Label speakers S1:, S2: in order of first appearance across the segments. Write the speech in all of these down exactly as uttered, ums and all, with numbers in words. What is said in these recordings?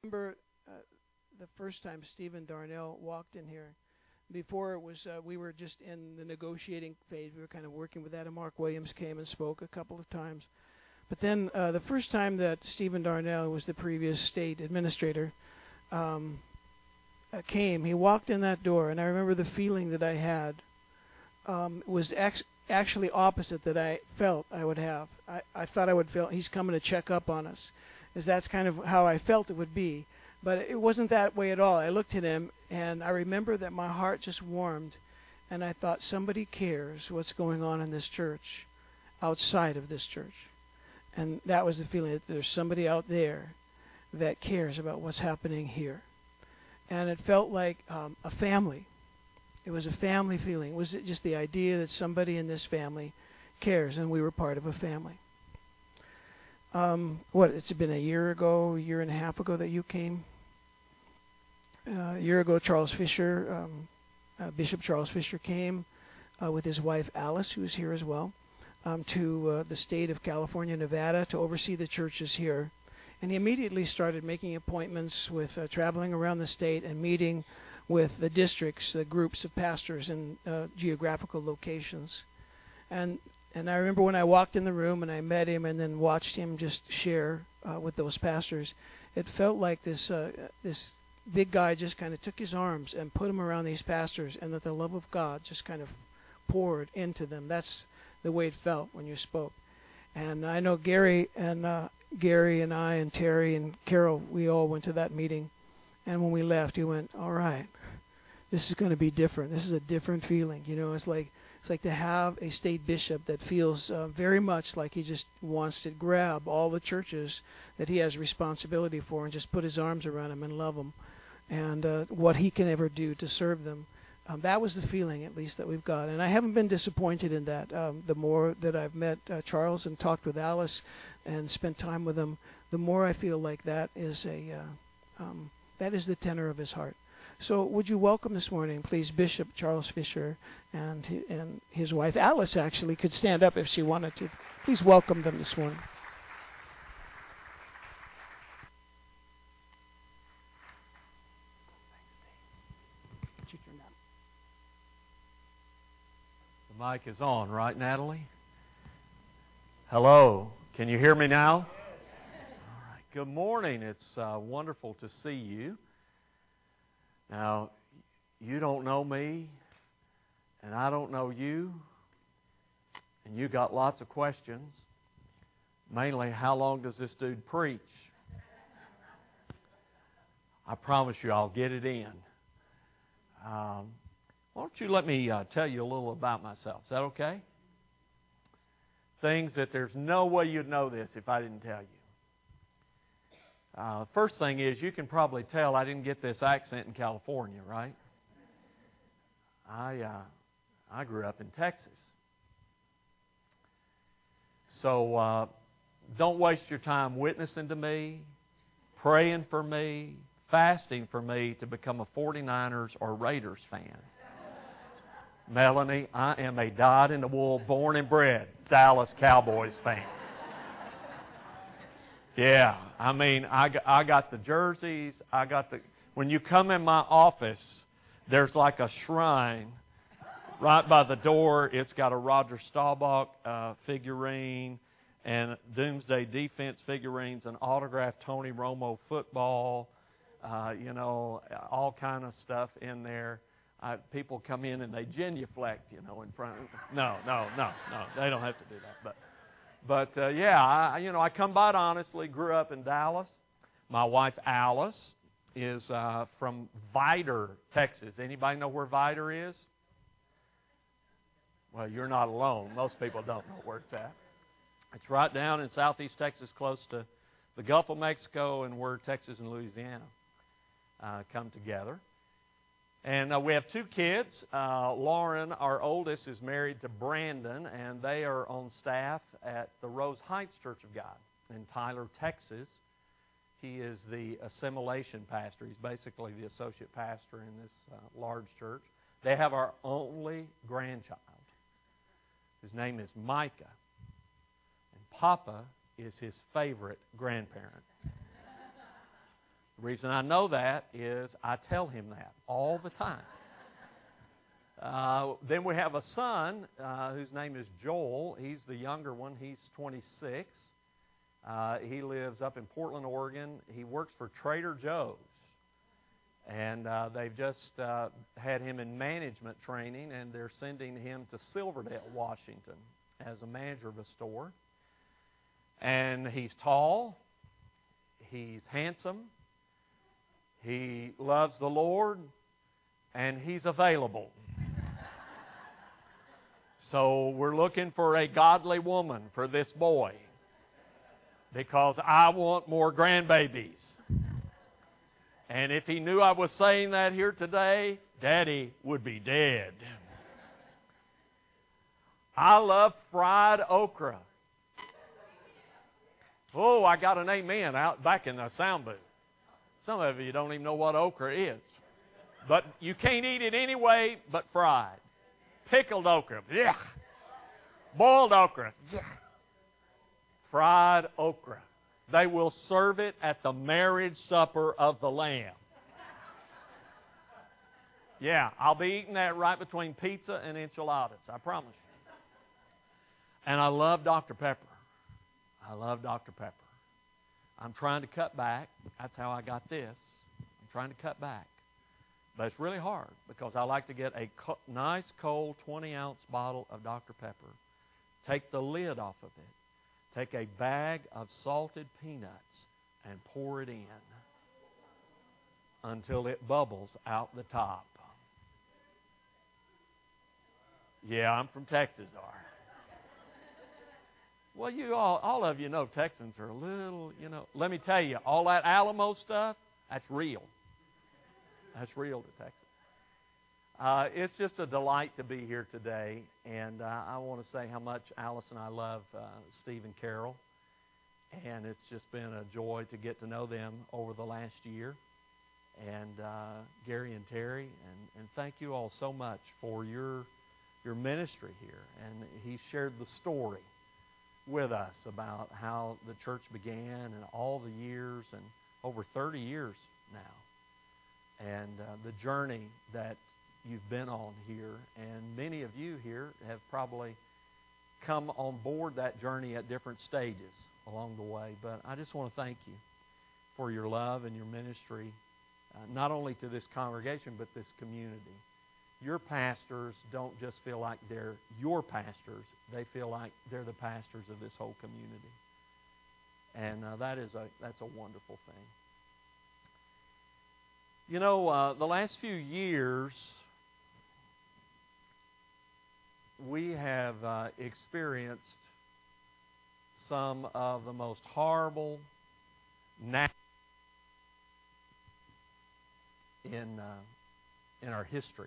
S1: remember uh, the first time Stephen Darnell walked in here. Before it was, uh, we were just in the negotiating phase. We were kind of working with that, and Mark Williams came and spoke a couple of times. But then uh, the first time that Stephen Darnell was the previous state administrator um, uh, came, he walked in that door, and I remember the feeling that I had um, was ex- actually opposite that I felt I would have. I, I thought I would feel he's coming to check up on us, as that's kind of how I felt it would be. But it wasn't that way at all. I looked at him, and I remember that my heart just warmed, and I thought, somebody cares what's going on in this church outside of this church. And that was the feeling, that there's somebody out there that cares about what's happening here. And it felt like um, a family. It was a family feeling. It was just the idea that somebody in this family cares, and we were part of a family. Um, what, it's been a year ago, a year and a half ago that you came? Uh, a year ago, Charles Fisher, um, uh, Bishop Charles Fisher came uh, with his wife Alice, who is here as well, um, to uh, the state of California, Nevada, to oversee the churches here. And he immediately started making appointments with uh, traveling around the state and meeting with the districts, the groups of pastors in uh, geographical locations. And and I remember when I walked in the room and I met him and then watched him just share uh, with those pastors, it felt like this uh, this big guy just kind of took his arms and put them around these pastors, and that the love of God just kind of poured into them. That's the way it felt when you spoke. And I know Gary and uh, Gary and I and Terry and Carol, we all went to that meeting. And when we left, he went, all right, this is going to be different. This is a different feeling. You know, it's like it's like to have a state bishop that feels uh, very much like he just wants to grab all the churches that he has responsibility for and just put his arms around them and love them, and uh, what he can ever do to serve them. Um, that was the feeling, at least, that we've got. And I haven't been disappointed in that. Um, the more that I've met uh, Charles and talked with Alice and spent time with them, the more I feel like that is a uh, um, that is the tenor of his heart. So would you welcome this morning, please, Bishop Charles Fisher and his, and his wife Alice, actually, could stand up if she wanted to. Please welcome them this morning.
S2: The mic is on, right, Natalie? Hello. Can you hear me now? All right. Good morning. It's uh, wonderful to see you. Now, you don't know me, and I don't know you, and you got lots of questions. Mainly, how long does this dude preach? I promise you I'll get it in. Um, why don't you let me uh, tell you a little about myself? Is that okay? Things that there's no way you'd know this if I didn't tell you. Uh, first thing is, you can probably tell I didn't get this accent in California, right? I uh, I grew up in Texas. So uh, don't waste your time witnessing to me, praying for me, fasting for me to become a forty-niners or Raiders fan. Melanie, I am a dyed-in-the-wool, born and bred Dallas Cowboys fan. Yeah, I mean, I got, I got the jerseys. I got the. When you come in my office, there's like a shrine right by the door. It's got a Roger Staubach uh, figurine and Doomsday Defense figurines, an autographed Tony Romo football, uh, you know, all kind of stuff in there. I, people come in and they genuflect, you know, in front of. No, no, no, no. They don't have to do that, but. But, uh, yeah, I, you know, I come by it honestly, grew up in Dallas. My wife, Alice, is uh, from Vidor, Texas. Anybody know where Vidor is? Well, you're not alone. Most people don't know where it's at. It's right down in southeast Texas, close to the Gulf of Mexico, and where Texas and Louisiana uh, come together. And uh, we have two kids. Uh, Lauren, our oldest, is married to Brandon, and they are on staff at the Rose Heights Church of God in Tyler, Texas. He is the assimilation pastor. He's basically the associate pastor in this uh, large church. They have our only grandchild. His name is Micah. And Papa is his favorite grandparent. The reason I know that is I tell him that all the time. Uh, then we have a son uh, whose name is Joel. He's the younger one. He's twenty-six. Uh, he lives up in Portland, Oregon. He works for Trader Joe's. And uh, they've just uh, had him in management training, and they're sending him to Silverdale, Washington, as a manager of a store. And he's tall. He's handsome. He loves the Lord. And he's available. So we're looking for a godly woman for this boy, because I want more grandbabies. And if he knew I was saying that here today, Daddy would be dead. I love fried okra. Oh, I got an amen out back in the sound booth. Some of you don't even know what okra is. But you can't eat it anyway but fried. Pickled okra. Yeah. Boiled okra. Yeah. Fried okra. They will serve it at the marriage supper of the Lamb. Yeah, I'll be eating that right between pizza and enchiladas, I promise you. And I love Doctor Pepper. I love Doctor Pepper. I'm trying to cut back. That's how I got this. I'm trying to cut back. But it's really hard, because I like to get a co- nice, cold, twenty-ounce bottle of Doctor Pepper, take the lid off of it, take a bag of salted peanuts, and pour it in until it bubbles out the top. Yeah, I'm from Texas, are. Well, you all, all of you know Texans are a little, you know. Let me tell you, all that Alamo stuff, that's real. That's real to Texas. Uh, it's just a delight to be here today, and uh, I want to say how much Alice and I love uh, Steve and Carol, and it's just been a joy to get to know them over the last year, and uh, Gary and Terry, and, and thank you all so much for your your ministry here. And he shared the story with us about how the church began and all the years, and over thirty years now. And uh, the journey that you've been on here, and many of you here have probably come on board that journey at different stages along the way. But I just want to thank you for your love and your ministry, uh, not only to this congregation, but this community. Your pastors don't just feel like they're your pastors. They feel like they're the pastors of this whole community. And uh, that is a that's a wonderful thing. You know, uh, the last few years, we have uh, experienced some of the most horrible nat- in uh, in our history.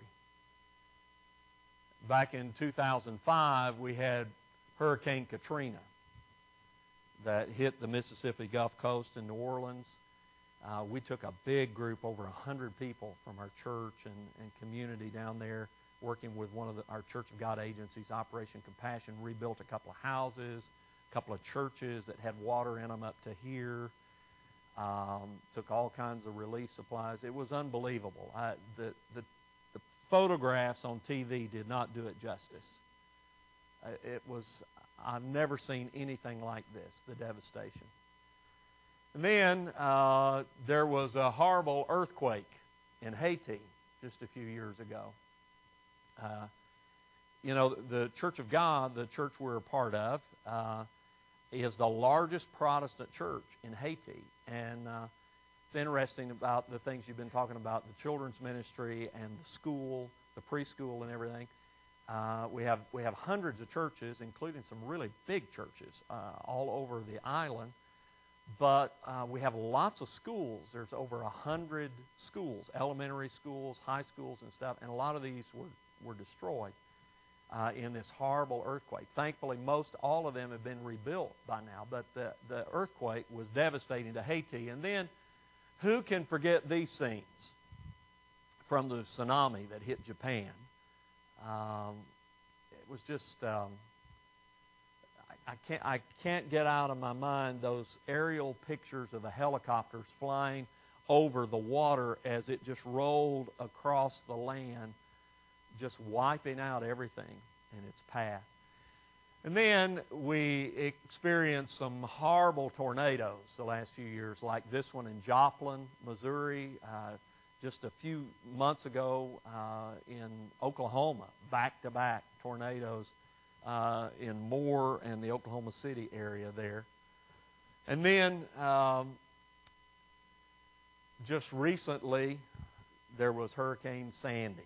S2: Back in two thousand five, we had Hurricane Katrina that hit the Mississippi Gulf Coast in New Orleans. Uh, we took a big group, over one hundred people from our church and, and community down there, working with one of the, our Church of God agencies, Operation Compassion, rebuilt a couple of houses, a couple of churches that had water in them up to here, um, took all kinds of relief supplies. It was unbelievable. I, the, the, the photographs on T V did not do it justice. Uh, it was, I've never seen anything like this, the devastation. And then uh, there was a horrible earthquake in Haiti just a few years ago. Uh, you know, the Church of God, the church we're a part of, uh, is the largest Protestant church in Haiti. And uh, it's interesting about the things you've been talking about, the children's ministry and the school, the preschool and everything. Uh, we have we have hundreds of churches, including some really big churches uh, all over the island. But uh, we have lots of schools. There's over a hundred schools, elementary schools, high schools and stuff, and a lot of these were, were destroyed uh, in this horrible earthquake. Thankfully, most all of them have been rebuilt by now, but the, the earthquake was devastating to Haiti. And then, who can forget these scenes from the tsunami that hit Japan? Um, it was just... Um, I can't, I can't get out of my mind those aerial pictures of the helicopters flying over the water as it just rolled across the land, just wiping out everything in its path. And then we experienced some horrible tornadoes the last few years, like this one in Joplin, Missouri, uh, just a few months ago uh, in Oklahoma, back-to-back tornadoes uh, in Moore and the Oklahoma City area there. And then um, just recently, there was Hurricane Sandy.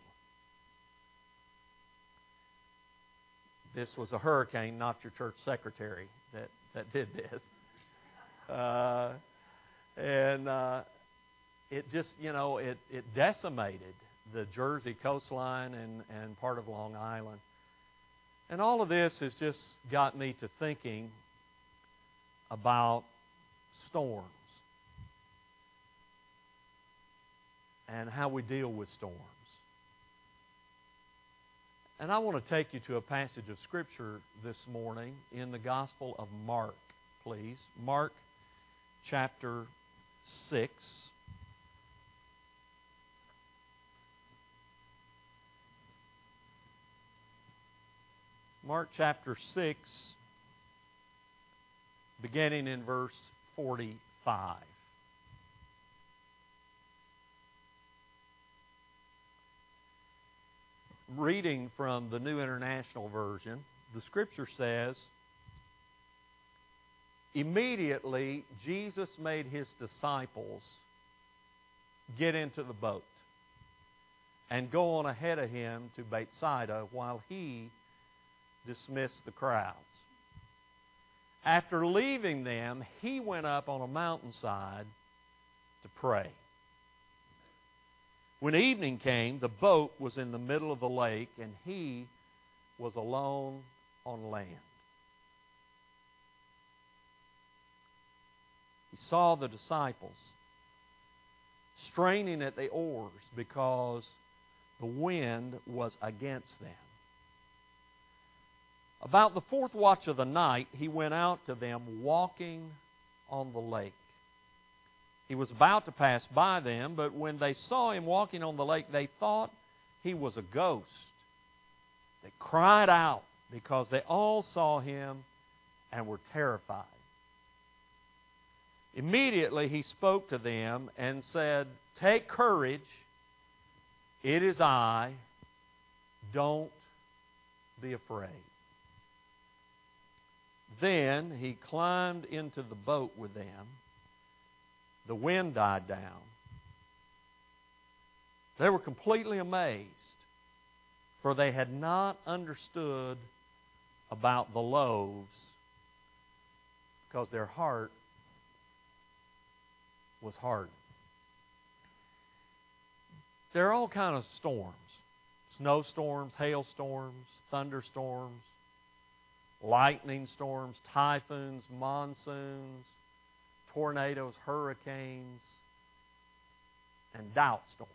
S2: This was a hurricane, not your church secretary that, that did this. Uh, and uh, it just, you know, it, it decimated the Jersey coastline and, and part of Long Island. And all of this has just got me to thinking about storms and how we deal with storms. And I want to take you to a passage of Scripture this morning in the Gospel of Mark, please. Mark chapter six. Mark chapter six, beginning in verse forty-five. Reading from the New International Version, the Scripture says, immediately Jesus made His disciples get into the boat and go on ahead of Him to Bethsaida while He dismissed the crowds. After leaving them, He went up on a mountainside to pray. When evening came, the boat was in the middle of the lake, and He was alone on land. He saw the disciples straining at the oars because the wind was against them. About the fourth watch of the night, He went out to them walking on the lake. He was about to pass by them, but when they saw Him walking on the lake, they thought He was a ghost. They cried out because they all saw Him and were terrified. Immediately He spoke to them and said, "Take courage, it is I, don't be afraid." Then He climbed into the boat with them. The wind died down. They were completely amazed, for they had not understood about the loaves because their heart was hardened. There are all kinds of storms. Snowstorms, hailstorms, thunderstorms, lightning storms, typhoons, monsoons, tornadoes, hurricanes, and doubt storms.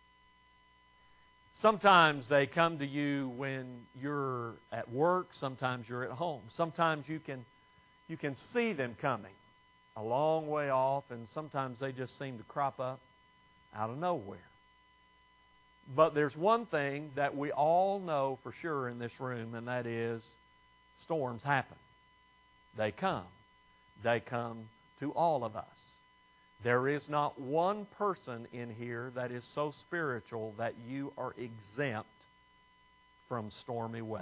S2: Sometimes they come to you when you're at work. Sometimes you're at home. Sometimes you can you can see them coming a long way off, and sometimes they just seem to crop up out of nowhere. But there's one thing that we all know for sure in this room, and that is storms happen. They come. They come to all of us. There is not one person in here that is so spiritual that you are exempt from stormy weather.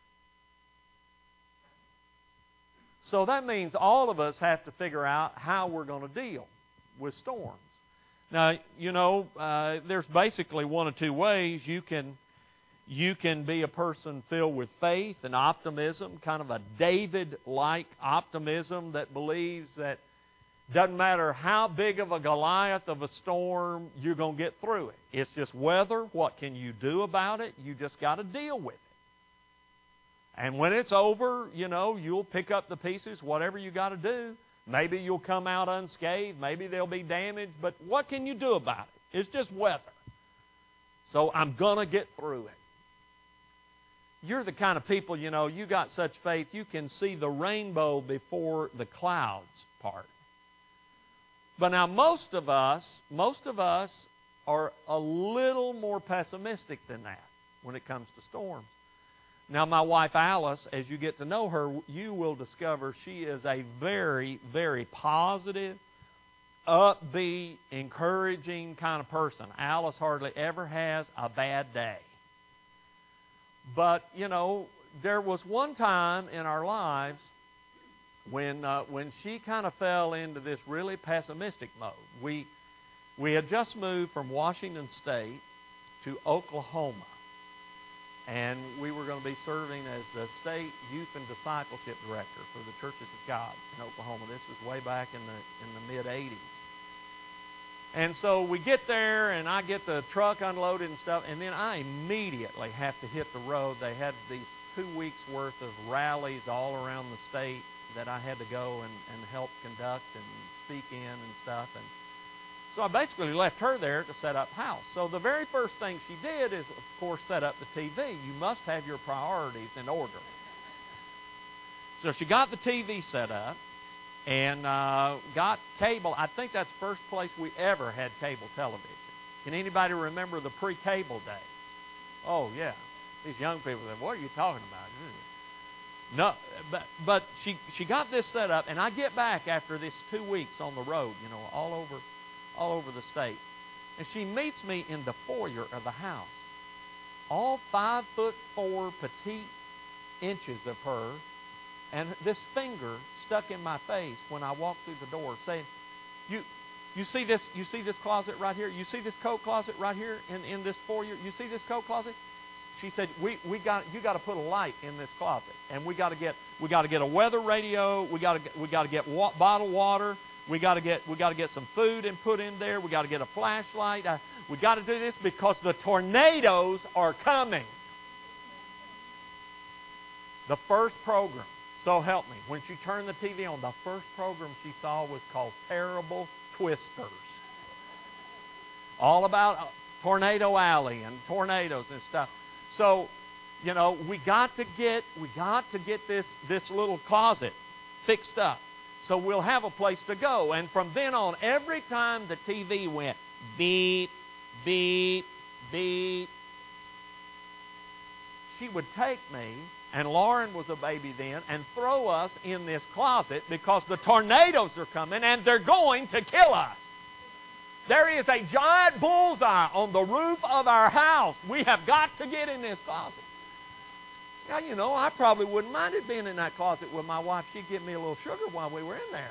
S2: So that means all of us have to figure out how we're going to deal with storms. Now, you know, uh, there's basically one or two ways you can you can be a person filled with faith and optimism, kind of a David-like optimism that believes that doesn't matter how big of a Goliath of a storm, you're going to get through it. It's just weather. What can you do about it? You just got to deal with it. And when it's over, you know, you'll pick up the pieces, whatever you got to do. Maybe you'll come out unscathed. Maybe there'll be damage. But what can you do about it? It's just weather. So I'm going to get through it. You're the kind of people, you know, you got such faith, you can see the rainbow before the clouds part. But now most of us, most of us are a little more pessimistic than that when it comes to storms. Now, my wife Alice, as you get to know her, you will discover she is a very, very positive, upbeat, encouraging kind of person. Alice hardly ever has a bad day. But, you know, there was one time in our lives when uh, when she kind of fell into this really pessimistic mode. We we had just moved from Washington State to Oklahoma, and we were going to be serving as the state youth and discipleship director for the Churches of God in Oklahoma. This was way back in the in the mid eighties. And so we get there, and I get the truck unloaded and stuff, and then I immediately have to hit the road. They had these two weeks worth of rallies all around the state that I had to go and, and help conduct and speak in and stuff. And so I basically left her there to set up house. So the very first thing she did is, of course, set up the T V. You must have your priorities in order. So she got the T V set up and uh, got cable. I think that's the first place we ever had cable television. Can anybody remember the pre-cable days? Oh, yeah. These young people say, what are you talking about? No, but, but she, she got this set up, and I get back after this two weeks on the road, you know, all over, all over the state. And she meets me in the foyer of the house. All five foot four petite inches of her, and this finger stuck in my face when I walked through the door, saying, "You, you see this? You see this closet right here? You see this coat closet right here in, in this foyer? You see this coat closet?" She said, "We we got you got to put a light in this closet, and we got to get we got to get a weather radio. We got to we got to get wa- bottled water. We got to get we got to get some food and put in there. We got to get a flashlight. Uh, we got to do this because the tornadoes are coming." The first program, so help me, when she turned the T V on, the first program she saw was called Terrible Twisters. All about Tornado Alley and tornadoes and stuff. So, you know, we got to get we got to get this this little closet fixed up, so we'll have a place to go. And from then on, every time the T V went beep, beep, beep, she would take me, and Lauren was a baby then, and throw us in this closet because the tornadoes are coming and they're going to kill us. There is a giant bullseye on the roof of our house. We have got to get in this closet. Now, you know, I probably wouldn't mind it being in that closet with my wife. She'd give me a little sugar while we were in there.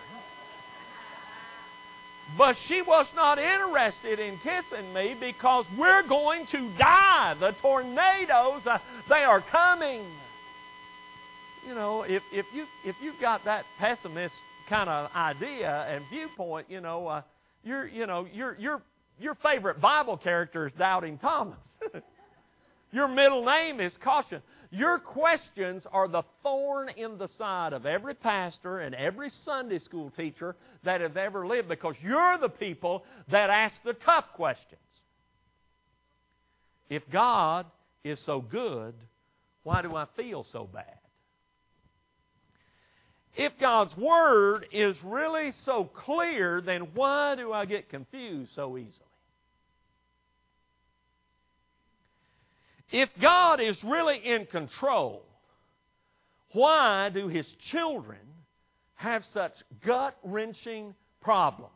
S2: But she was not interested in kissing me because we're going to die. The tornadoes, uh, they are coming. You know, if, if, you, if you've got that pessimist kind of idea and viewpoint, you know, uh, Your, you know, your, your, your favorite Bible character is Doubting Thomas. Your middle name is Caution. Your questions are the thorn in the side of every pastor and every Sunday school teacher that have ever lived, because you're the people that ask the tough questions. If God is so good, why do I feel so bad? If God's Word is really so clear, then why do I get confused so easily? If God is really in control, why do His children have such gut-wrenching problems?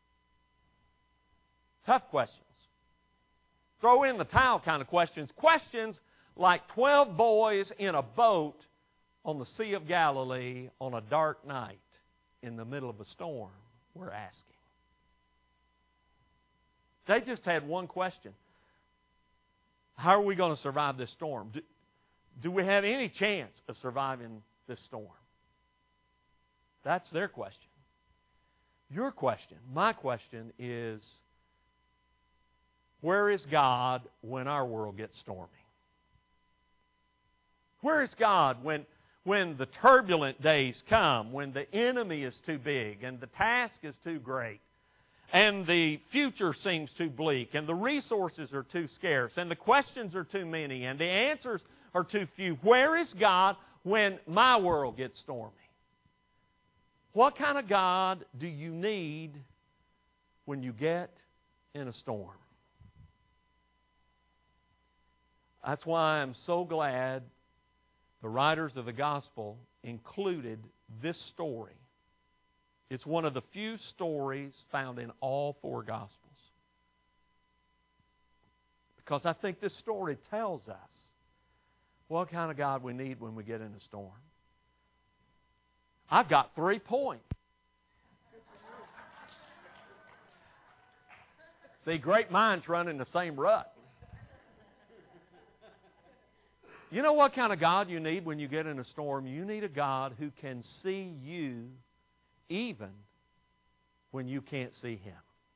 S2: Tough questions. Throw in the towel kind of questions. Questions like twelve boys in a boat on the Sea of Galilee on a dark night in the middle of a storm were asking. They just had one question. How are we going to survive this storm? Do, do we have any chance of surviving this storm? That's their question. Your question, my question is, where is God when our world gets stormy? Where is God when When the turbulent days come, when the enemy is too big and the task is too great and the future seems too bleak and the resources are too scarce and the questions are too many and the answers are too few? Where is God when my world gets stormy? What kind of God do you need when you get in a storm. That's why I'm so glad the writers of the gospel included this story. It's one of the few stories found in all four gospels. Because I think this story tells us what kind of God we need when we get in a storm. I've got three points. See, great minds run in the same rut. You know what kind of God you need when you get in a storm? You need a God who can see you even when you can't see Him.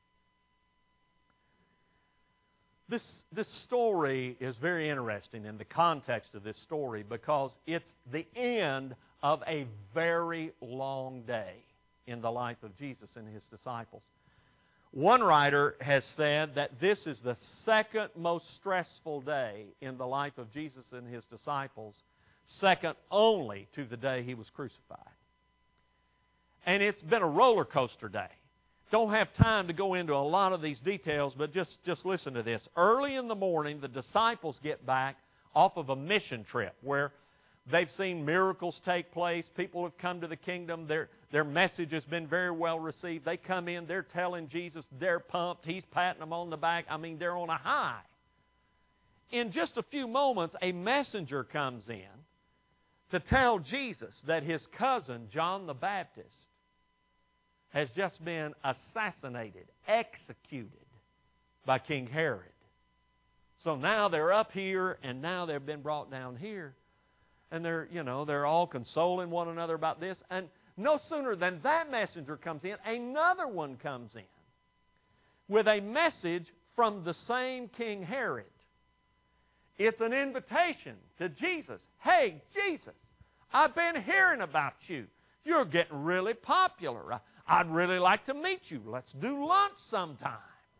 S2: This, this story is very interesting in the context of this story because it's the end of a very long day in the life of Jesus and His disciples. One writer has said that this is the second most stressful day in the life of Jesus and His disciples, second only to the day He was crucified. And it's been a roller coaster day. Don't have time to go into a lot of these details, but just, just listen to this. Early in the morning, the disciples get back off of a mission trip where they've seen miracles take place. People have come to the kingdom. Their, their message has been very well received. They come in, they're telling Jesus, they're pumped. He's patting them on the back. I mean, they're on a high. In just a few moments, a messenger comes in to tell Jesus that his cousin, John the Baptist, has just been assassinated, executed by King Herod. So now they're up here, and now they've been brought down here. And they're, you know, they're all consoling one another about this. And no sooner than that messenger comes in, another one comes in with a message from the same King Herod. It's an invitation to Jesus. Hey, Jesus, I've been hearing about you. You're getting really popular. I'd really like to meet you. Let's do lunch sometime.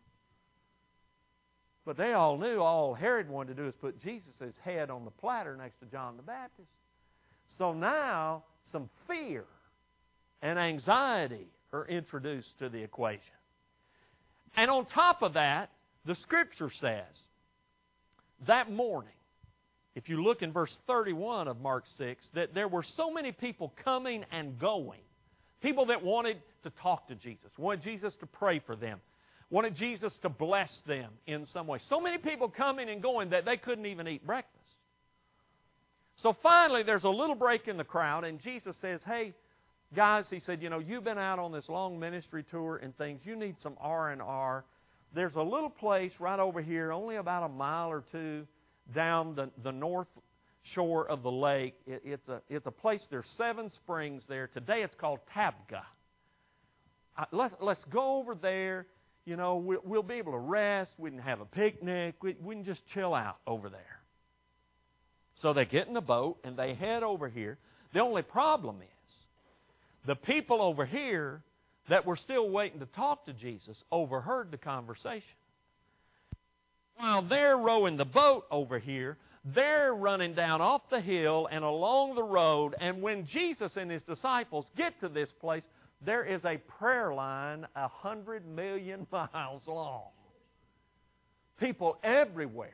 S2: But they all knew all Herod wanted to do is put Jesus' head on the platter next to John the Baptist. So now some fear and anxiety are introduced to the equation. And on top of that, the Scripture says, that morning, if you look in verse thirty-one of Mark six, that there were so many people coming and going. People that wanted to talk to Jesus, wanted Jesus to pray for them, wanted Jesus to bless them in some way. So many people coming and going that they couldn't even eat breakfast. So finally, there's a little break in the crowd, and Jesus says, hey, guys, He said, you know, you've been out on this long ministry tour and things. You need some R and R. There's a little place right over here, only about a mile or two down the, the north shore of the lake. It, it's, a, it's a place, there's seven springs there. Today it's called Tabgha. Uh, let's, let's go over there. You know, we'll, we'll be able to rest. We can have a picnic. We, we can just chill out over there. So they get in the boat and they head over here. The only problem is the people over here that were still waiting to talk to Jesus overheard the conversation. While they're rowing the boat over here, they're running down off the hill and along the road. And when Jesus and His disciples get to this place, there is a prayer line a hundred million miles long. People everywhere.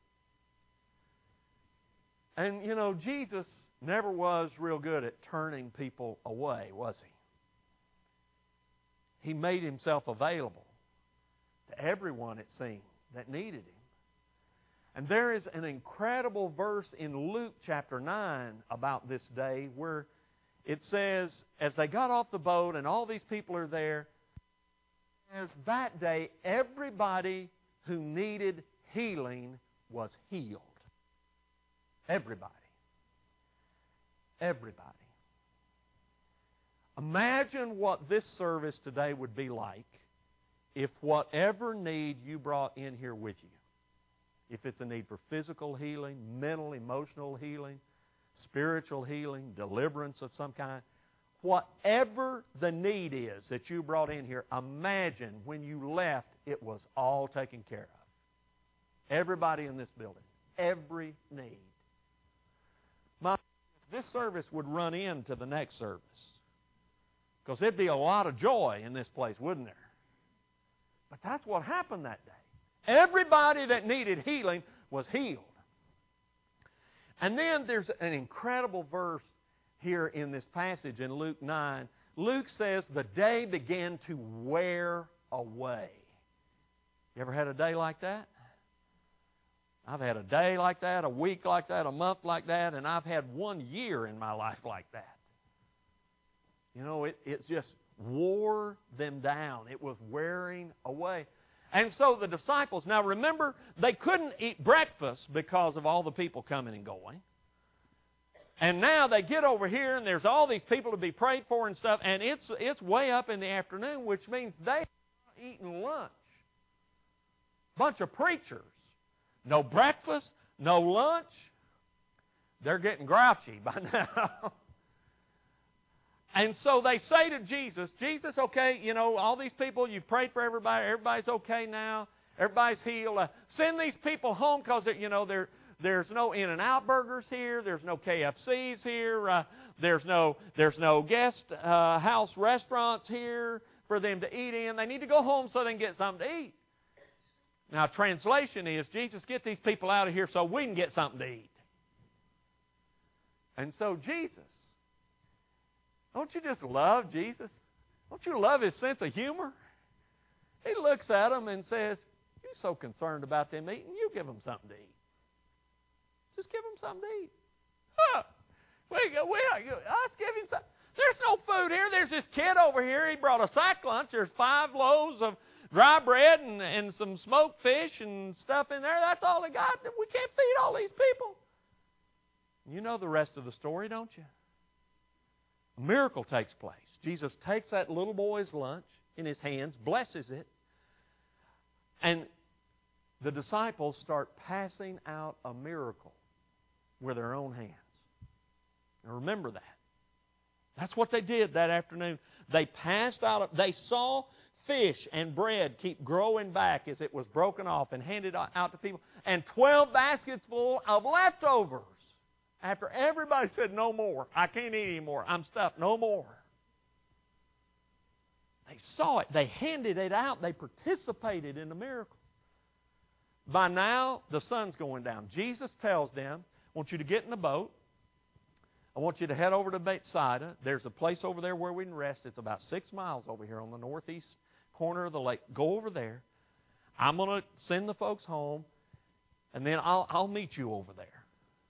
S2: And, you know, Jesus never was real good at turning people away, was He? He made Himself available to everyone, it seemed, that needed Him. And there is an incredible verse in Luke chapter nine about this day where it says, as they got off the boat and all these people are there, as that day everybody who needed healing was healed. Everybody. Everybody. Imagine what this service today would be like if whatever need you brought in here with you, if it's a need for physical healing, mental, emotional healing, spiritual healing, deliverance of some kind, whatever the need is that you brought in here, imagine when you left, it was all taken care of. Everybody in this building. Every need. My, this service would run into the next service. Because there'd be a lot of joy in this place, wouldn't there? But that's what happened that day. Everybody that needed healing was healed. And then there's an incredible verse here in this passage in Luke nine. Luke says the day began to wear away. You ever had a day like that? I've had a day like that, a week like that, a month like that, and I've had one year in my life like that. You know, it, it just wore them down. It was wearing away. And so the disciples, now remember, they couldn't eat breakfast because of all the people coming and going. And now they get over here, and there's all these people to be prayed for and stuff, and it's it's way up in the afternoon, which means they're eating lunch. Bunch of preachers. No breakfast, no lunch. They're getting grouchy by now. And so they say to Jesus, Jesus, okay, you know, all these people, you've prayed for everybody. Everybody's okay now. Everybody's healed. Uh, send these people home because, you know, there, there's no In-N-Out burgers here. There's no K F Cs here. Uh, there's no there's no guest uh, house restaurants here for them to eat in. They need to go home so they can get something to eat. Now, translation is, Jesus, get these people out of here so we can get something to eat. And so Jesus, don't you just love Jesus? Don't you love His sense of humor? He looks at them and says, you're so concerned about them eating, you give them something to eat. Just give them something to eat. Huh. We, we, us give him something. There's no food here. There's this kid over here. He brought a sack lunch. There's five loaves of dry bread and, and some smoked fish and stuff in there. That's all he got. We can't feed all these people. You know the rest of the story, don't you? A miracle takes place. Jesus takes that little boy's lunch in His hands, blesses it, and the disciples start passing out a miracle with their own hands. Now remember that. That's what they did that afternoon. They passed out, they saw fish and bread keep growing back as it was broken off and handed out to people. And twelve baskets full of leftovers. After everybody said, no more. I can't eat anymore. I'm stuffed. No more. They saw it. They handed it out. They participated in the miracle. By now, the sun's going down. Jesus tells them, I want you to get in the boat. I want you to head over to Bethsaida. There's a place over there where we can rest. It's about six miles over here on the northeast corner of the lake. Go over there. I'm going to send the folks home, and then I'll, I'll meet you over there.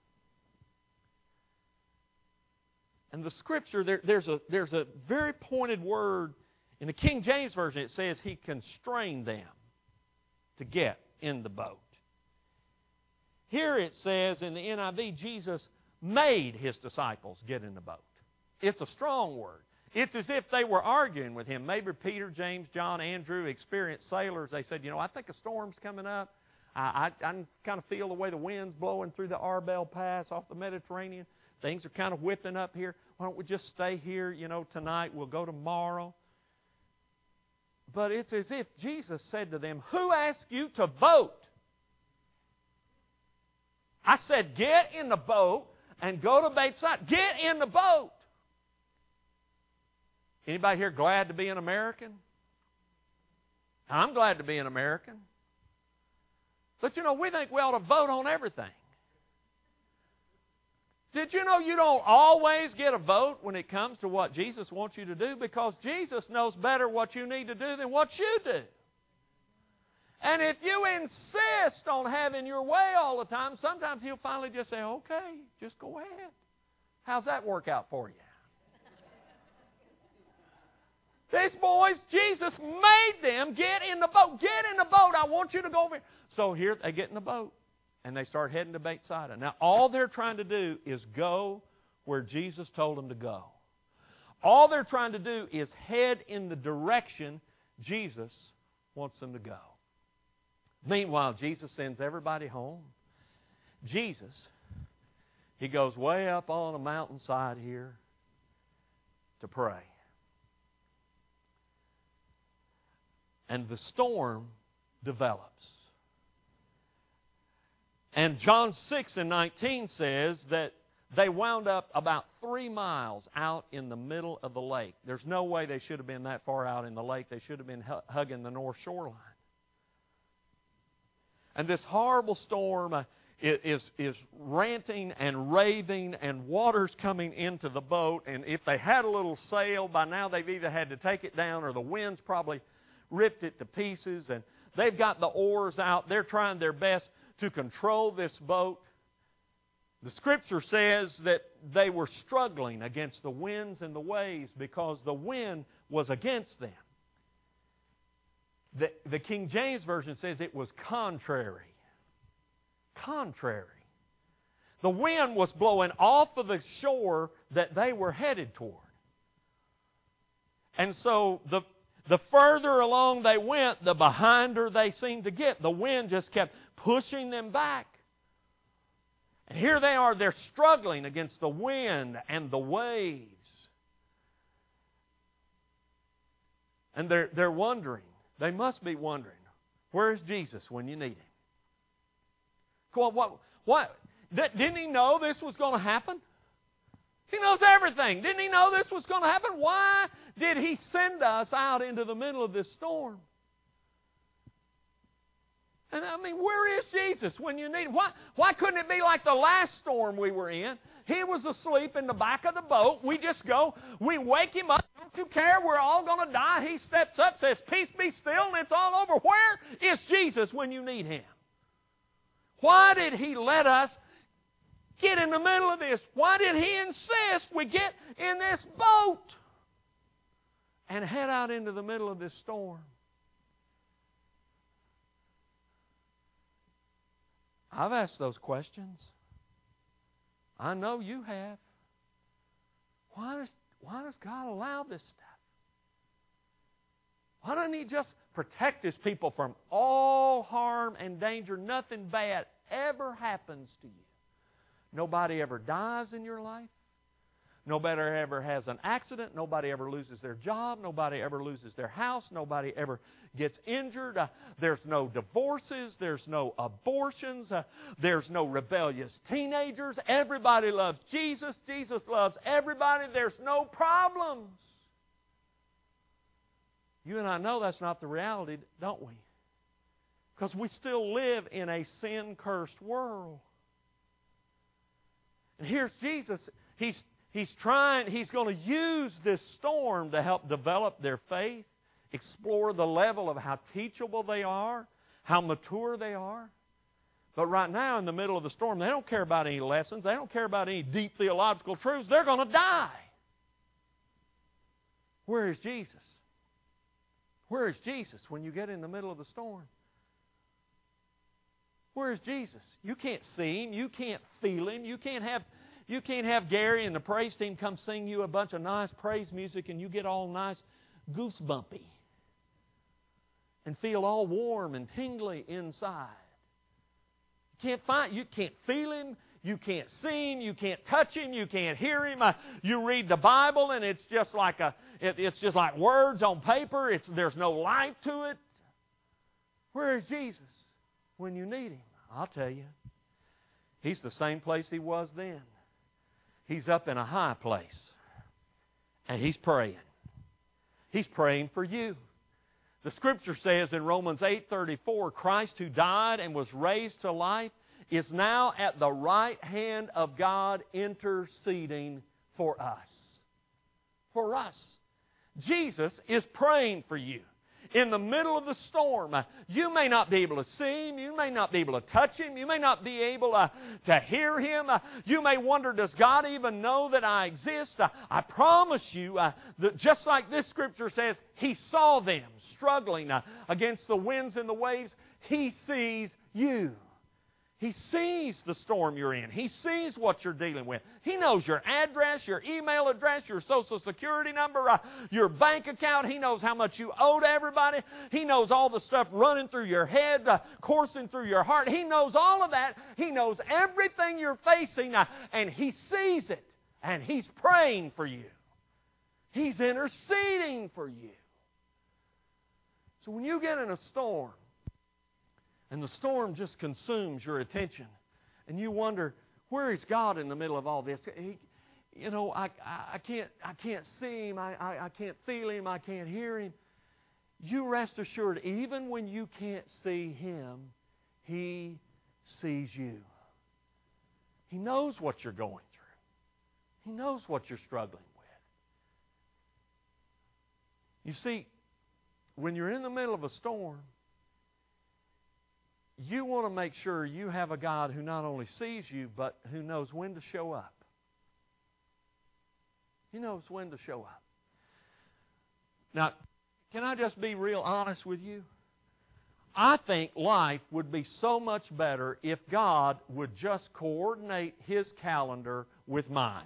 S2: And the Scripture, there, there's, a, there's a very pointed word. In the King James Version, it says He constrained them to get in the boat. Here it says in the N I V, Jesus made His disciples get in the boat. It's a strong word. It's as if they were arguing with Him. Maybe Peter, James, John, Andrew, experienced sailors. They said, you know, I think a storm's coming up. I, I, I kind of feel the way the wind's blowing through the Arbel Pass off the Mediterranean. Things are kind of whipping up here. Why don't we just stay here, you know, tonight? We'll go tomorrow. But it's as if Jesus said to them, who asked you to vote? I said, get in the boat and go to Bethsaida. Get in the boat. Anybody here glad to be an American? I'm glad to be an American. But you know, we think we ought to vote on everything. Did you know you don't always get a vote when it comes to what Jesus wants you to do? Because Jesus knows better what you need to do than what you do. And if you insist on having your way all the time, sometimes He'll finally just say, okay, just go ahead. How's that work out for you? These boys, Jesus made them get in the boat. Get in the boat. I want you to go over here. So here they get in the boat. And they start heading to Bethsaida. Now, all they're trying to do is go where Jesus told them to go. All they're trying to do is head in the direction Jesus wants them to go. Meanwhile, Jesus sends everybody home. Jesus, He goes way up on a mountainside here to pray. And the storm develops. And John six and nineteen says that they wound up about three miles out in the middle of the lake. There's no way they should have been that far out in the lake. They should have been hugging the north shoreline. And this horrible storm uh, is, is ranting and raving, and water's coming into the boat. And if they had a little sail, by now they've either had to take it down or the wind's probably ripped it to pieces. And they've got the oars out. They're trying their best to control this boat. The Scripture says that they were struggling against the winds and the waves because the wind was against them. The, the King James Version says it was contrary. Contrary. The wind was blowing off of the shore that they were headed toward. And so the, the further along they went, the behinder they seemed to get. The wind just kept pushing them back. And here they are, they're struggling against the wind and the waves. And they're, they're wondering, they must be wondering, where is Jesus when you need Him? Come on, what, what, didn't He know this was going to happen? He knows everything. Didn't He know this was going to happen? Why did He send us out into the middle of this storm? And I mean, where is Jesus when you need Him? Why, why couldn't it be like the last storm we were in? He was asleep in the back of the boat. We just go, we wake Him up. Don't you care? We're all going to die. He steps up, says, peace be still, and it's all over. Where is Jesus when you need Him? Why did He let us get in the middle of this? Why did He insist we get in this boat and head out into the middle of this storm? I've asked those questions. I know you have. Why does, why does God allow this stuff? Why doesn't He just protect His people from all harm and danger? Nothing bad ever happens to you. Nobody ever dies in your life. Nobody ever has an accident. Nobody ever loses their job. Nobody ever loses their house. Nobody ever gets injured. Uh, there's no divorces. There's no abortions. Uh, there's no rebellious teenagers. Everybody loves Jesus. Jesus loves everybody. There's no problems. You and I know that's not the reality, don't we? Because we still live in a sin-cursed world. And here's Jesus. He's He's trying, He's going to use this storm to help develop their faith, explore the level of how teachable they are, how mature they are. But right now, in the middle of the storm, they don't care about any lessons. They don't care about any deep theological truths. They're going to die. Where is Jesus? Where is Jesus when you get in the middle of the storm? Where is Jesus? You can't see Him. You can't feel Him. You can't have... You can't have Gary and the praise team come sing you a bunch of nice praise music and you get all nice goosebumpy and feel all warm and tingly inside. You can't find, you can't feel Him, you can't see Him, you can't touch Him, you can't hear Him. Uh, you read the Bible and it's just like a, it, it's just like words on paper. It's there's no life to it. Where is Jesus when you need Him? I'll tell you, He's the same place He was then. He's up in a high place, and He's praying. He's praying for you. The Scripture says in Romans eight thirty-four, Christ who died and was raised to life is now at the right hand of God interceding for us. For us. Jesus is praying for you. In the middle of the storm, you may not be able to see Him. You may not be able to touch Him. You may not be able uh, to hear Him. Uh, you may wonder, does God even know that I exist? Uh, I promise you uh, that just like this Scripture says, He saw them struggling uh, against the winds and the waves. He sees you. He sees the storm you're in. He sees what you're dealing with. He knows your address, your email address, your social security number, uh, your bank account. He knows how much you owe to everybody. He knows all the stuff running through your head, uh, coursing through your heart. He knows all of that. He knows everything you're facing, uh, and He sees it, and He's praying for you. He's interceding for you. So when you get in a storm, and the storm just consumes your attention, and you wonder, where is God in the middle of all this? He, you know, I, I, I can't I can't see Him. I, I, I can't feel Him. I can't hear Him. You rest assured, even when you can't see Him, He sees you. He knows what you're going through. He knows what you're struggling with. You see, when you're in the middle of a storm, you want to make sure you have a God who not only sees you, but who knows when to show up. He knows when to show up. Now, can I just be real honest with you? I think life would be so much better if God would just coordinate His calendar with mine.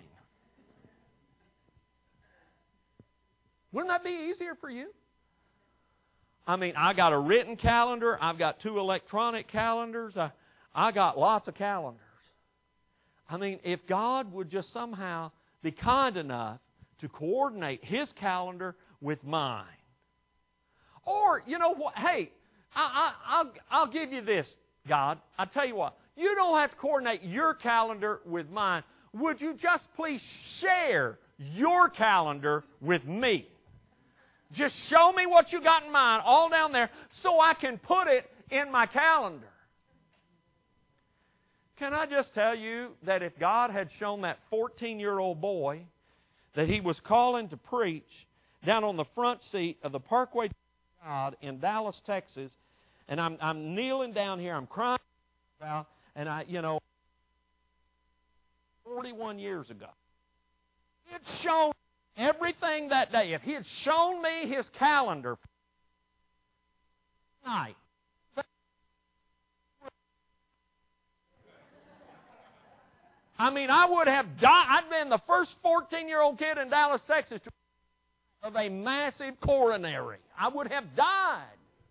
S2: Wouldn't that be easier for you? I mean, I got a written calendar. I've got two electronic calendars. I, I got lots of calendars. I mean, if God would just somehow be kind enough to coordinate His calendar with mine. Or, you know what, hey, I, I, I'll, I'll give you this, God. I'll tell you what, you don't have to coordinate your calendar with mine. Would you just please share your calendar with me? Just show me what you got in mind all down there so I can put it in my calendar. Can I just tell you that if God had shown that fourteen-year-old boy that He was calling to preach down on the front seat of the Parkway God in Dallas, Texas, and I'm, I'm kneeling down here, I'm crying, and I, you know, forty-one years ago, He had shown everything that day. If He had shown me His calendar night, I mean, I would have died. I'd been the first fourteen-year-old kid in Dallas, Texas to of a massive coronary. I would have died.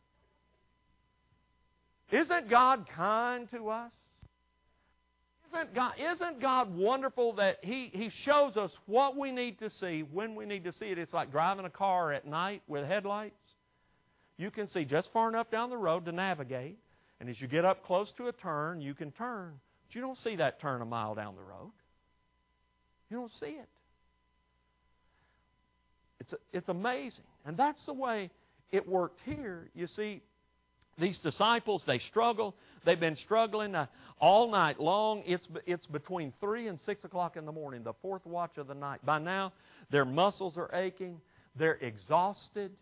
S2: Isn't God kind to us? Isn't God, isn't God wonderful that He, He shows us what we need to see when we need to see it? It's like driving a car at night with headlights. You can see just far enough down the road to navigate, and as you get up close to a turn, you can turn. But you don't see that turn a mile down the road. You don't see it. It's, it's amazing. And that's the way it worked here. You see, these disciples, they struggle. They've been struggling uh, all night long. It's, it's between three and six o'clock in the morning, the fourth watch of the night. By now, their muscles are aching. They're exhausted.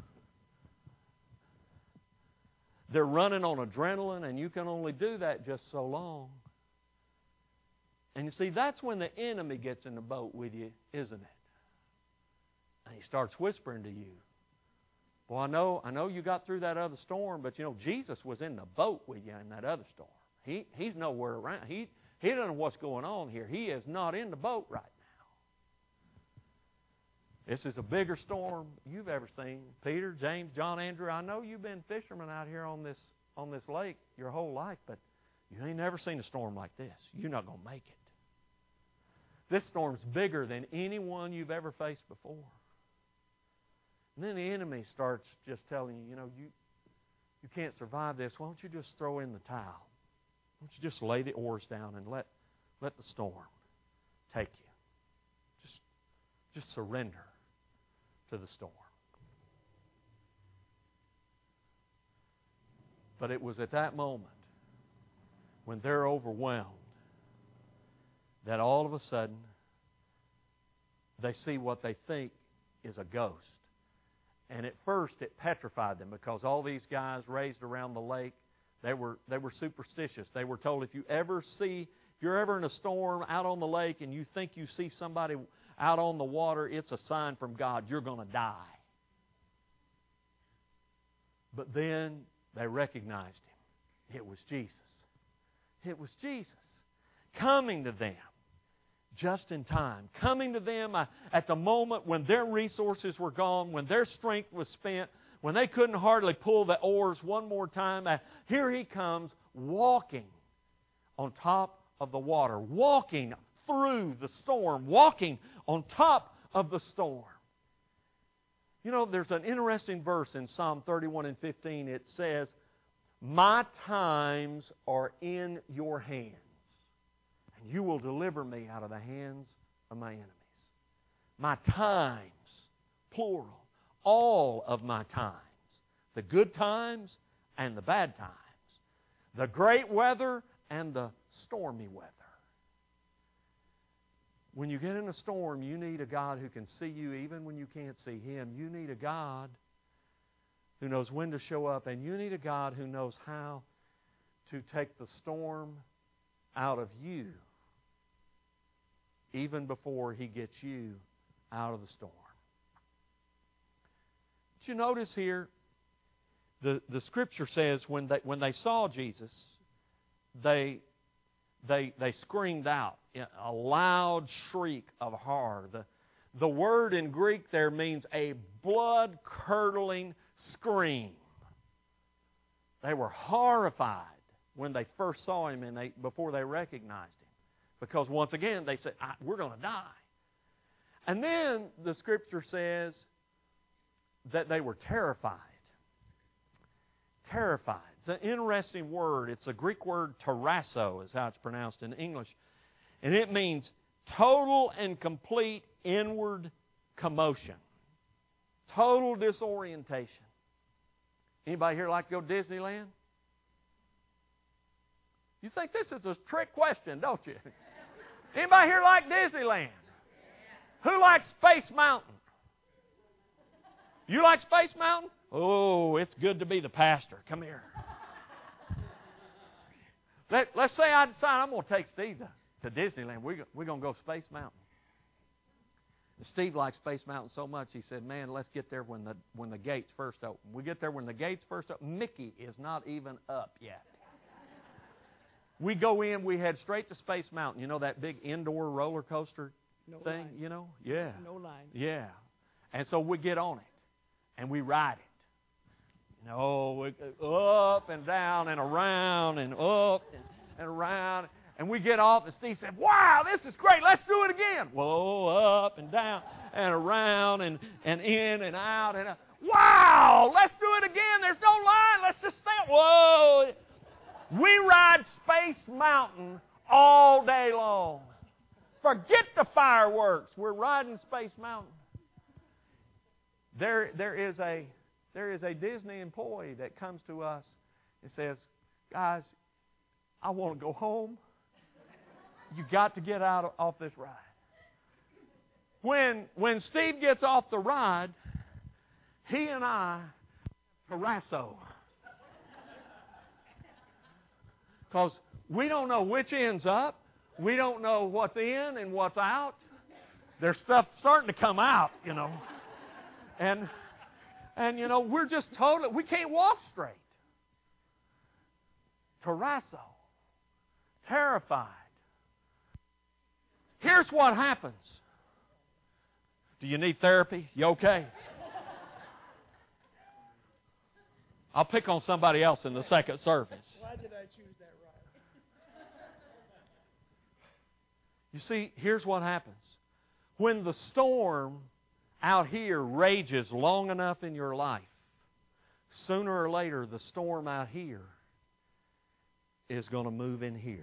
S2: They're running on adrenaline, and you can only do that just so long. And you see, that's when the enemy gets in the boat with you, isn't it? And he starts whispering to you, well, I know, I know you got through that other storm, but you know, Jesus was in the boat with you in that other storm. He, he's nowhere around. He, he doesn't know what's going on here. He is not in the boat right now. This is a bigger storm you've ever seen. Peter, James, John, Andrew, I know you've been fishermen out here on this, on this lake your whole life, but you ain't never seen a storm like this. You're not going to make it. This storm's bigger than any one you've ever faced before. And then the enemy starts just telling you, you know, you, you can't survive this. Why don't you just throw in the towel? Why don't you just lay the oars down and let, let the storm take you? Just, just surrender to the storm. But it was at that moment when they're overwhelmed that all of a sudden they see what they think is a ghost. And at first it petrified them because all these guys raised around the lake, they were they were superstitious. They were told if you ever see, if you're ever in a storm out on the lake and you think you see somebody out on the water, it's a sign from God. You're going to die. But then they recognized Him. It was Jesus. It was Jesus coming to them just in time, coming to them at the moment when their resources were gone, when their strength was spent, when they couldn't hardly pull the oars one more time. Here He comes walking on top of the water, walking through the storm, walking on top of the storm. You know, there's an interesting verse in Psalm thirty-one and fifteen. It says, my times are in your hands, and you will deliver me out of the hands of my enemies. My times, plural, all of my times, the good times and the bad times, The great weather and the stormy weather. When you get in a storm, you need a God who can see you even when you can't see Him. You need a God who knows when to show up, and you need a God who knows how to take the storm out of you even before He gets you out of the storm. Did you notice here, the, the Scripture says when they, when they saw Jesus, they, they, they screamed out in a loud shriek of horror. The, the word in Greek there means a blood-curdling scream. They were horrified when they first saw Him and they, before they recognized Him. Because once again, they said, we're going to die. And then the Scripture says that they were terrified. Terrified. It's an interesting word. It's a Greek word, tarasso, is how it's pronounced in English. And it means total and complete inward commotion. Total disorientation. Anybody here like to go to Disneyland? You think this is a trick question, don't you? Anybody here like Disneyland? Who likes Space Mountain? You like Space Mountain? Oh, it's good to be the pastor. Come here. Let, let's say I decide I'm going to take Steve to, to Disneyland. We're, we're going to go Space Mountain. And Steve likes Space Mountain so much, he said, man, let's get there when the, when the gates first open. We get there when the gates first open. Mickey is not even up yet. We go in, we head straight to Space Mountain. You know that big indoor roller coaster
S1: No
S2: thing,
S1: line.
S2: you know? Yeah.
S1: No line.
S2: Yeah. And so we get on it, and we ride it. You know, we go up and down and around and up and, and around. And we get off, and Steve said, wow, this is great. Let's do it again. Whoa, up and down and around and, and in and out. and out. Wow, let's do it again. There's no line. Let's just stand. Whoa. We ride Space Mountain all day long. Forget the fireworks. We're riding Space Mountain. There, there is a, there is a Disney employee that comes to us and says, guys, I want to go home. You got to get out of, off this ride. When, when Steve gets off the ride, he and I harasso. Because we don't know which end's up. We don't know what's in and what's out. There's stuff starting to come out, you know. And, and you know, we're just totally, we can't walk straight. Harasso. Terrified. Here's what happens. Do you need therapy? You okay? I'll pick on somebody else in the second service.
S1: Why did I choose that ride?
S2: You see, here's what happens. When the storm out here rages long enough in your life, sooner or later the storm out here is going to move in here.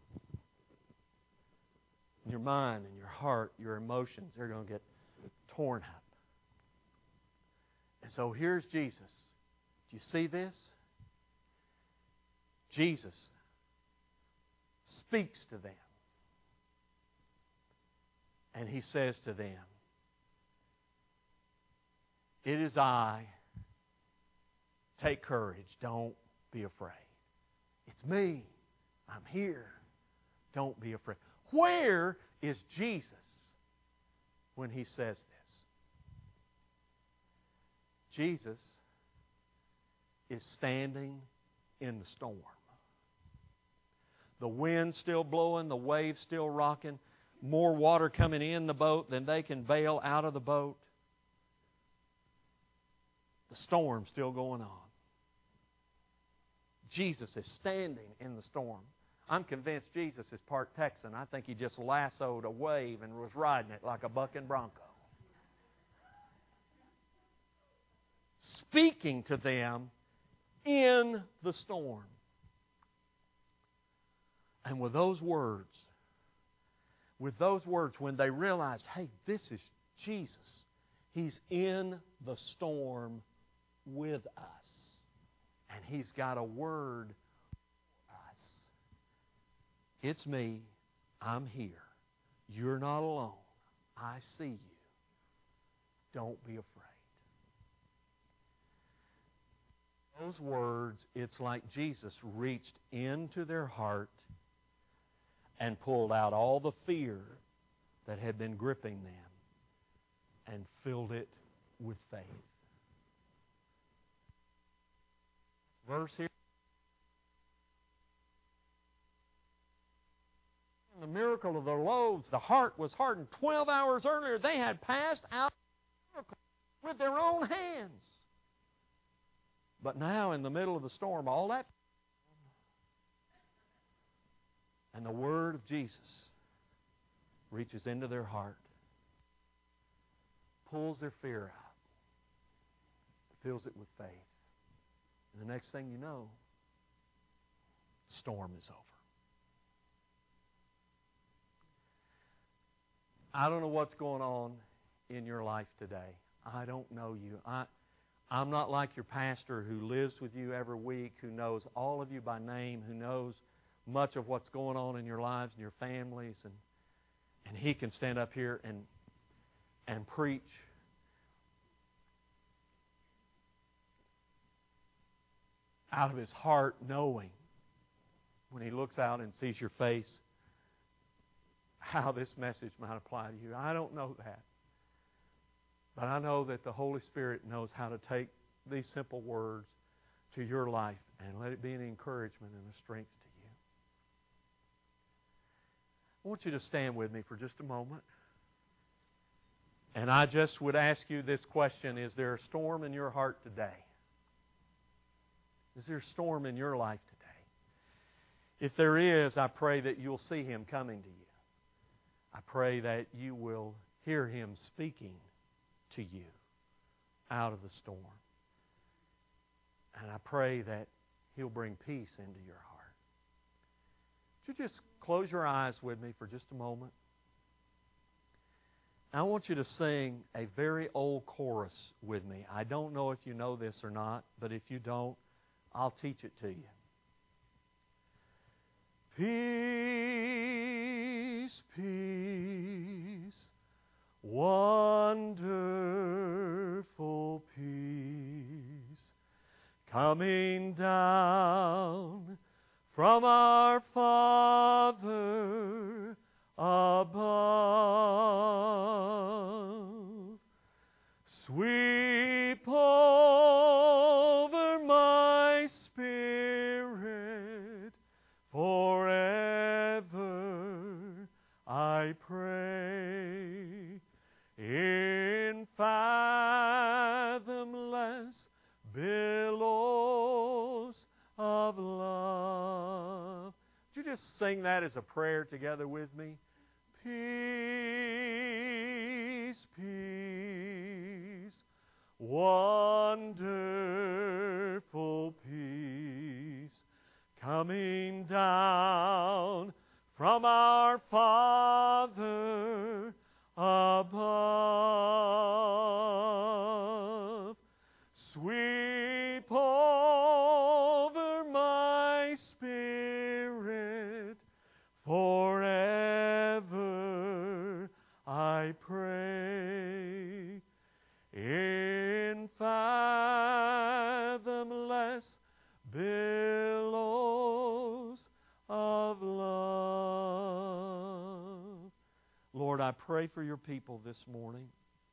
S2: Your mind and your heart, your emotions, they're going to get torn up. And so here's Jesus. Do you see this? Jesus speaks to them. And He says to them, it is I. Take courage. Don't be afraid. It's me. I'm here. Don't be afraid. Where is Jesus when He says this? Jesus is standing in the storm. The wind's still blowing, the waves still rocking, more water coming in the boat than they can bail out of the boat. The storm's still going on. Jesus is standing in the storm. I'm convinced Jesus is part Texan. I think He just lassoed a wave and was riding it like a bucking bronco. Speaking to them in the storm. And with those words, with those words, when they realized, hey, this is Jesus. He's in the storm with us. And He's got a word It's me. I'm here. You're not alone. I see you. Don't be afraid. Those words, it's like Jesus reached into their heart and pulled out all the fear that had been gripping them and filled it with faith. Verse here. The miracle of the loaves, the heart was hardened. Twelve hours earlier, they had passed out the miracle with their own hands. But now, in the middle of the storm, all that, and the word of Jesus reaches into their heart, pulls their fear out, fills it with faith. And the next thing you know, the storm is over. I don't know what's going on in your life today. I don't know you. I, I'm not like your pastor who lives with you every week, who knows all of you by name, who knows much of what's going on in your lives and your families, and and he can stand up here and and preach out of his heart, knowing when he looks out and sees your face how this message might apply to you. I don't know that. But I know that the Holy Spirit knows how to take these simple words to your life and let it be an encouragement and a strength to you. I want you to stand with me for just a moment. And I just would ask you this question: is there a storm in your heart today? Is there a storm in your life today? If there is, I pray that you'll see Him coming to you. I pray that you will hear Him speaking to you out of the storm. And I pray that He'll bring peace into your heart. Would you just close your eyes with me for just a moment? I want you to sing a very old chorus with me. I don't know if you know this or not, but if you don't, I'll teach it to you. Peace, peace, wonderful peace, coming down from our Father above. Sweep over my spirit forever, I pray, in fathomless billows of love. Would you just sing that as a prayer together with me? Peace, peace, wonderful peace, coming down from our Father above. Sweep over my spirit forever, I pray, in fathomless billows of love. Lord, I pray for your people this morning.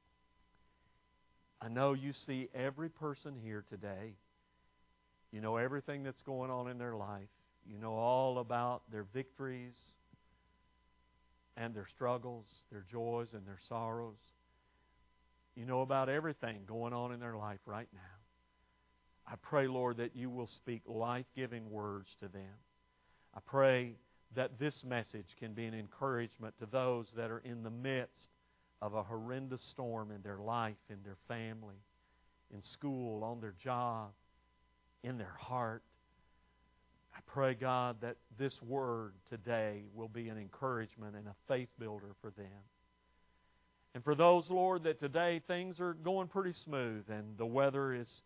S2: I know you see every person here today. You know everything that's going on in their life. You know all about their victories and their struggles, their joys and their sorrows. You know about everything going on in their life right now. I pray, Lord, that you will speak life-giving words to them. I pray that this message can be an encouragement to those that are in the midst of a horrendous storm in their life, in their family, in school, on their job, in their heart. I pray, God, that this word today will be an encouragement and a faith builder for them. And for those, Lord, that today things are going pretty smooth and the weather is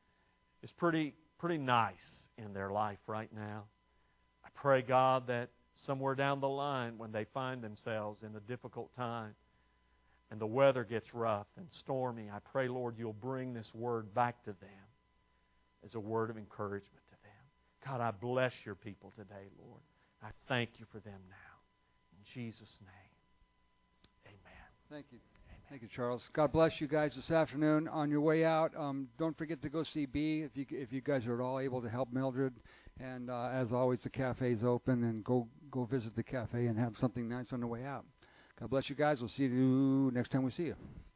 S2: is pretty pretty nice in their life right now, I pray, God, that somewhere down the line when they find themselves in a difficult time and the weather gets rough and stormy, I pray, Lord, you'll bring this word back to them as a word of encouragement to them. God, I bless your people today, Lord. I thank you for them now. In Jesus' name, amen.
S3: Thank you. Thank you, Charles. God bless you guys this afternoon. On your way out, um, don't forget to go see B if you if you guys are at all able to help Mildred. And uh, as always, the cafe's open, and go go visit the cafe and have something nice on the way out. God bless you guys. We'll see you next time we see you.